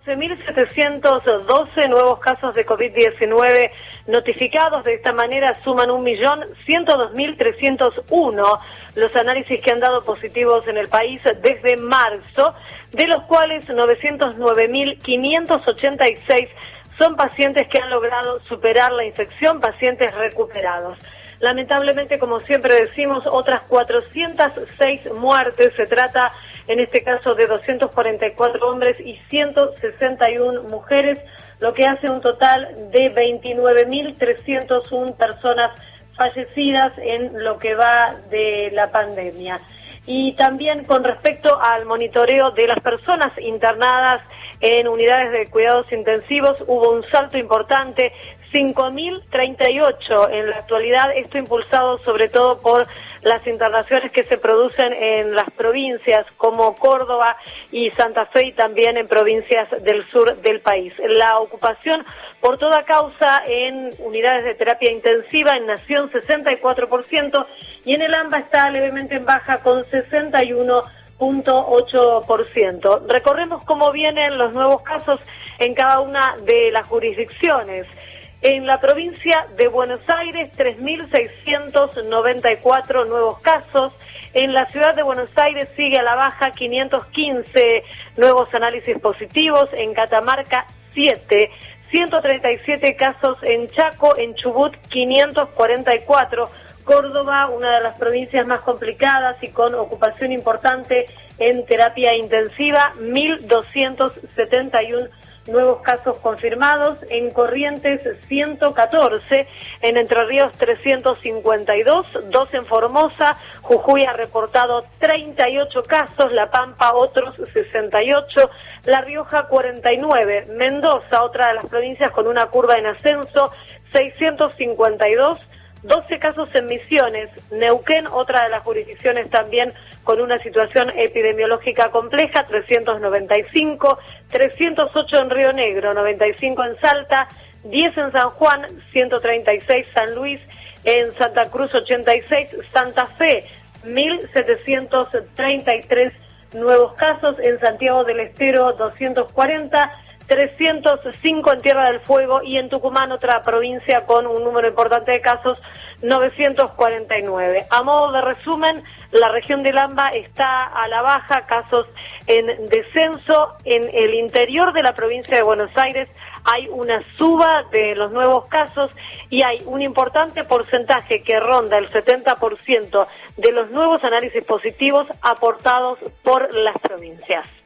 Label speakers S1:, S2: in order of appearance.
S1: 11.712 nuevos casos de COVID-19 notificados. De esta manera suman 1.102.301 los análisis que han dado positivos en el país desde marzo, de los cuales 909.586 son pacientes que han logrado superar la infección, pacientes recuperados. Lamentablemente, como siempre decimos, otras 406 muertes. Se trata, en este caso, de 244 hombres y 161 mujeres, lo que hace un total de 29.301 personas fallecidas en lo que va de la pandemia. Y también con respecto al monitoreo de las personas internadas en unidades de cuidados intensivos, hubo un salto importante, 5.038 en la actualidad, esto impulsado sobre todo por las internaciones que se producen en las provincias como Córdoba y Santa Fe, y también en provincias del sur del país. La ocupación por toda causa en unidades de terapia intensiva en Nación 64%, y en el AMBA está levemente en baja con 61.8%. Recorremos cómo vienen los nuevos casos en cada una de las jurisdicciones. En la provincia de Buenos Aires, 3.694 nuevos casos. En la ciudad de Buenos Aires sigue a la baja, 515 nuevos análisis positivos. En Catamarca, 7. 137 casos en Chaco. En Chubut, 544. Córdoba, una de las provincias más complicadas y con ocupación importante en terapia intensiva, 1.271 nuevos casos confirmados. En Corrientes, 114, en Entre Ríos 352, 2 en Formosa, Jujuy ha reportado 38 casos, La Pampa otros 68, La Rioja 49, Mendoza, otra de las provincias con una curva en ascenso, 652, 12 casos en Misiones, Neuquén, otra de las jurisdicciones también con una situación epidemiológica compleja, 395, 308 en Río Negro, 95 en Salta, 10 en San Juan, 136 San Luis, en Santa Cruz 86, Santa Fe 1.733 nuevos casos, en Santiago del Estero 240, 305 en Tierra del Fuego, y en Tucumán, otra provincia con un número importante de casos, 949. A modo de resumen, la región del AMBA está a la baja, casos en descenso. En el interior de la provincia de Buenos Aires hay una suba de los nuevos casos y hay un importante porcentaje que ronda el 70% de los nuevos análisis positivos aportados por las provincias.